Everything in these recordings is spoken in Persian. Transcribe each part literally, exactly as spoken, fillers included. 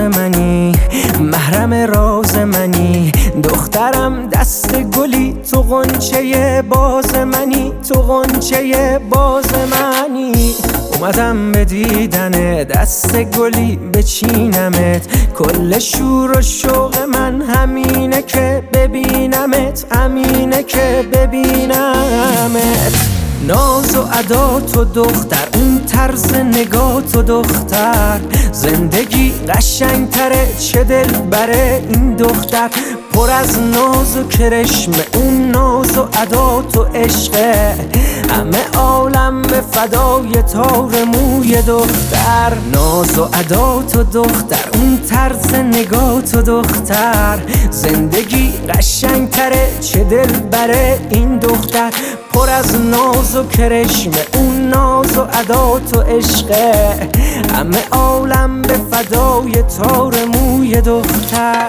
منی، محرم راز منی، دخترم دست گلی، تو غنچه باز منی، تو غنچه باز منی. اومدم به دیدن دست گلی بچینمت، کل شور و شوق من همینه که ببینمت، همینه که ببینمت. ناز و ادا تو دختر، اون طرز نگاه تو دختر، زندگی قشنگتره چه دل بره این دختر. پر از ناز و کرشمه، اون ناز و ادا تو عشقه، همه عالم به فدای تار موی دختر. ناز و ادا تو دختر، اون طرز نگاه تو دختر، زندگی قشنگتره چه دل بره این دختر. پر از ناز و کرشمه، اون ناز و ادا تو عشقه، همه عالم به فدای تار موی دختر.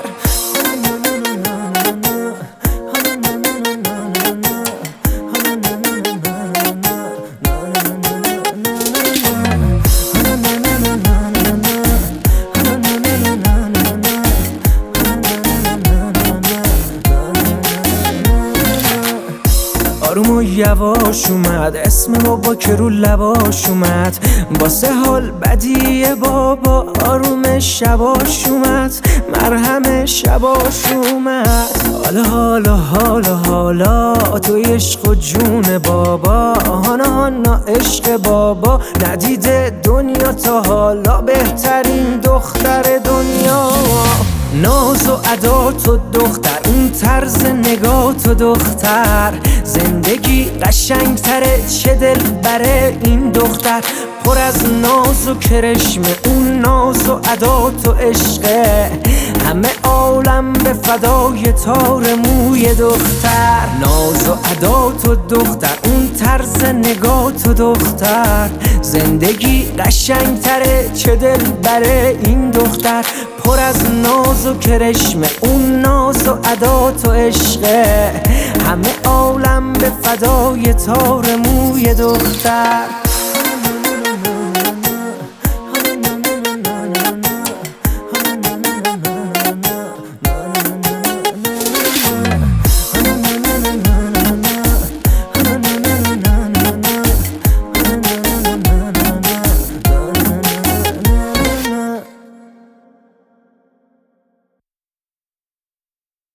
آروم و یواش اومد اسم بابا که رو لباش اومد، واسه حال بدیه بابا آروم شباش اومد، مرهم شباش اومد. حالا حالا حالا حالا تو عشق و جون بابا، هانا هانا عشق بابا، ندیده دنیا تا حالا بهترین دختر دنیا. ناز و ادا تو دختر، اون طرز نگاه تو دختر، زندگی قشنگتره چه دل بره این دختر. پر از ناز و کرشمه، اون ناز و ادا تو عشقه، همه عالم به فدای تار موی دختر. ناز و ادا تو دختر، اون طرز نگاه تو دختر، زندگی قشنگتره چه دل بره این دختر. پر از ناز و کرشمه، اون ناز و ادا تو عشقه، همه عالم به فدای تار موی دختر.